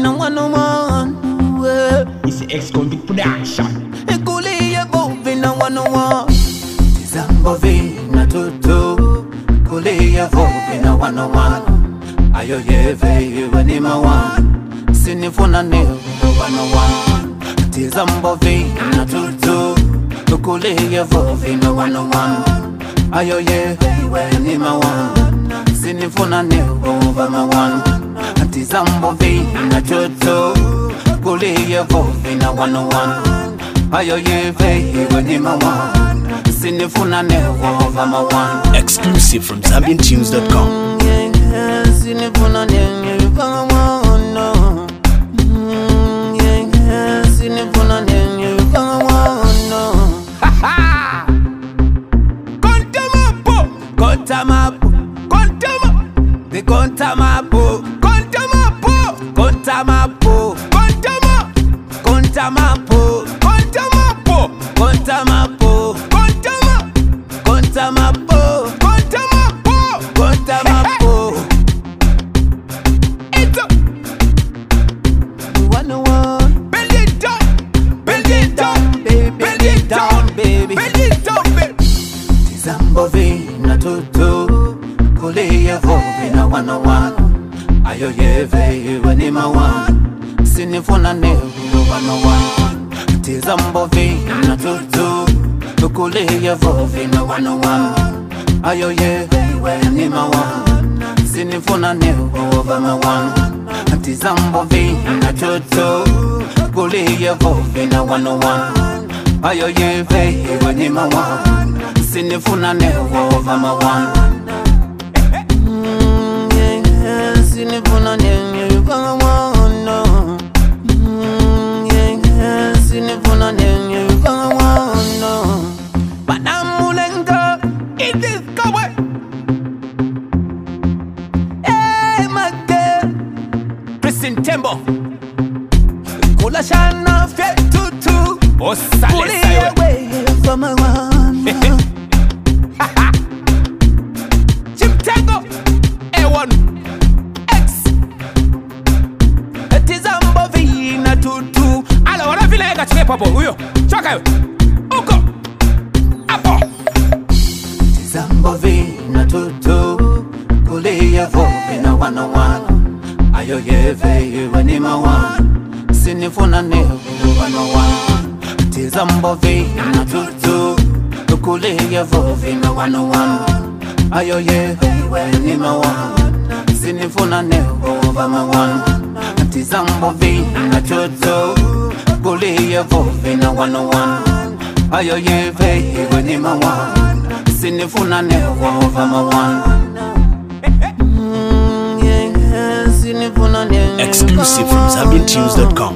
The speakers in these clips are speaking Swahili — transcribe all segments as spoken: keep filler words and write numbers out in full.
in a one on one. It's the Ex-Convict Production. Kuli evolve in a one on one. Tizambovi na tutu. Kuli evolve in a one on one. Ayo yeve iwe ni mawan. Sinifuna ni one on one. Tizambovi na tutu. Kuli evolve in a one on one. Ayo yeve iwe ni mawan. Sinifuna ni over mawan. Tizambovi na tutu. Kuli evolve in a one on one. Ayo yeve iwe ni mawan. Sinifuna ni over mawan. Exclusive from Zambian Tunes dot com. Sinifuna ni over mawan. No. Sinifuna ni over mawan. No. Ha ha. Kontamapo, kontamapo, kontama. The kontamapo, kontamapo, kontamapo, kontama, kontamapo, kontamapo, kontamapo, kontama, kontamapo, kontamapo, kontamapo. It's a one on one. Bend it down, bend it down, baby, bend it down, baby, bend it down, baby. Tizambovi na tutu. Kuli evolve in a one on one. Ayo yeve iwe ni mawan. Sinifuna ni one on one. Tizambovi na tutu. Kuli evolve in a one on one. Ayo yeve iwe ni mawan. Sinifuna ni over mawan. Tizambovi na tutu. Kuli evolve in a one on one. Ayo yeve iwe ni mawan. Sinifuna ni over mawan. Sinifuna ni over mawan. No. Sinifuna ni over mawan. No. Banamulenga it is kawe. Hey my girl, Prison Tembo. Kula shana fe tutu. Osale sayo. Away from my one. Chimtango A one X Tizambovi na tutu. Ala wana vile ega chike papo huyo. Choka yo. Uko. Apo. Tizambovi na tutu. Kuli evolve in a one on one. Ayo yeve iwe ni mawan. Sinifuna ni one on one. Tizambovi na tutu. Kuli evolve in a one on one. Ayo yeve iwe ni mawan. Sinifuna ni over mawan. Tizambovi na tutu. Kuli evolve in a one on one. Ayo yeve iwe ni mawan. Sinifuna ni over mawan. Exclusive from Zambian Tunes dot com.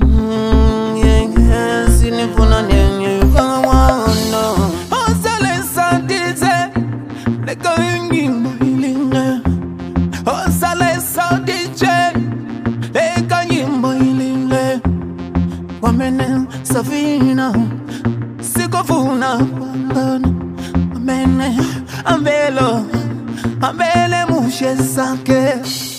Safina, sikofuna, amene, ambelo, ambele mushe sake.